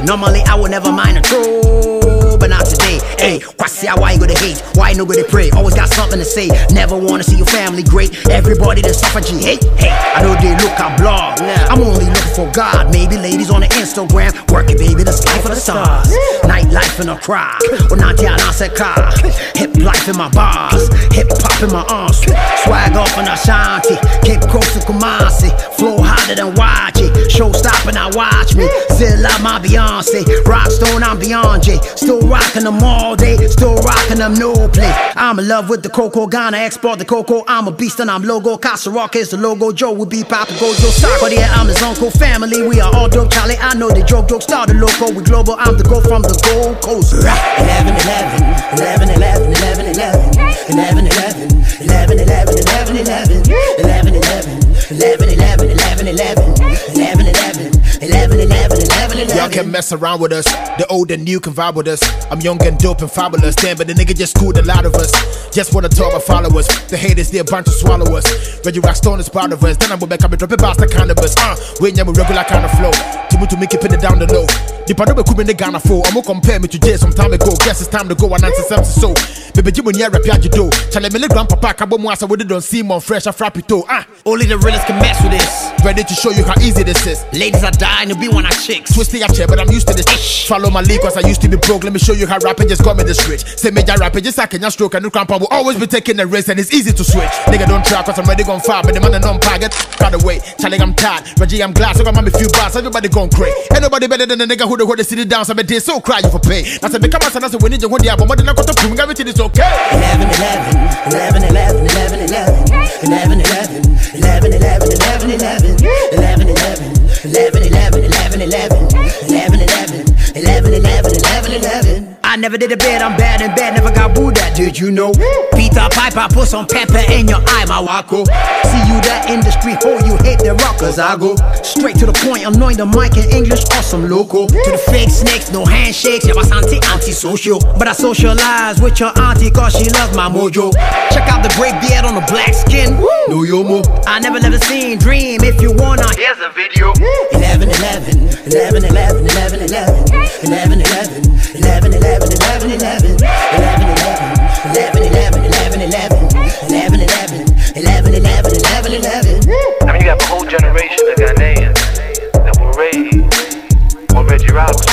Normally I would never mind a troll, but not today. Hey, why you gonna hate? Why you no gonna pray? Always got something to say. Never wanna see your family great. Everybody that suffer G hate. Hey, I know they look at blog. I'm only looking for God. Maybe ladies on the Instagram. Working baby, that's life of the stars. Night life in a crowd. Or not down on set car. Hip life in my bars. Hip hop in my arms. Swag off in Ashanti. Cape Coast to Kumasi. Flow harder than Wachi. Show stopping, I watch me. Zilla my Beyonce. Rockstone, I'm Beyonce. Still rocking them all day. Still rocking them no play. I'm in love with the cocoa. Ghana export the cocoa. I'm a beast and I'm logo. Casa Rock is the logo. Joe will be Papa Gojo Soccer. Yeah, I'm his uncle. Family, we are all dope. Charlie, I know the joke started local. We global. I'm the go from the Gold Coast. 11, 11, 11, 11, 11, 11, 11, 11, 11, 11, 11, 11, 11, 11, 11, 11, 11, 11, 11, 11, 11. Y'all can mess around with us. The old and new can vibe with us. I'm young and dope and fabulous. Damn, but the nigga just schooled a lot of us. Just wanna tell my followers. The haters, they're bound to swallow us. Reggie Rockstone is part of us. Then I'm back, I'll be dropping bastard cannabis. We ain't never regular kind of flow. To make it pin it down the low. The part of the Kumin the Ghana for. I'm gonna compare me to Jay some time ago. Guess it's time to go and answer something so. Baby, Jim when you're a piaggio. Chale milligram papa, Cabo Moasa, we don't see more fresh, a frappito. Only the realest can mess with this. Ready to show you how easy this is. Ladies are dying to be one of chicks. Twisting your chair, but I'm used to this. Follow my lead, cause I used to be broke. Let me show you how rapping just got me this rich. Say major rapping, just I can just stroke and the grandpa will always be taking the risk, and it's easy to switch. Nigga don't try, cause I'm ready gon' fire, but the man and non get out of way. Chale, I'm tired. Reggie, I'm glad, so I got me few bars. Everybody gon' crazy. Ain't nobody better than the nigga who the city down, so they so cry you for pay. I said, become us and I said, we need you when but more than I got to prove everything is okay. 11, 11, 11, 11, 11, 11, 11, 11, 11, 11, 11, 11, 11, 11, 11, 11, 11, 11, 11, 11, 11, 11. I never did a bed, I'm bad in bed, never got booed at, did you know? Peter Piper, put some pepper in your eye, my wako. See you that industry, oh, you hate the rockers, I go straight to the point, anoint the mic in English, awesome local. To the fake snakes, no handshakes, yeah, anti-social. But I socialize with your auntie, cause she loves my mojo. Check out the great beard on the black skin, no yomo. I never seen dream, if you wanna, here's a video. 11, 11, 11, 11, 11, 11, 11, 11, 11, 11, 11, 11, 11, 11, 11, 11, 11, 11, 11, 11, 11, 11. I mean, you got a whole generation of Ghanaians that were raised on Reggie Rock.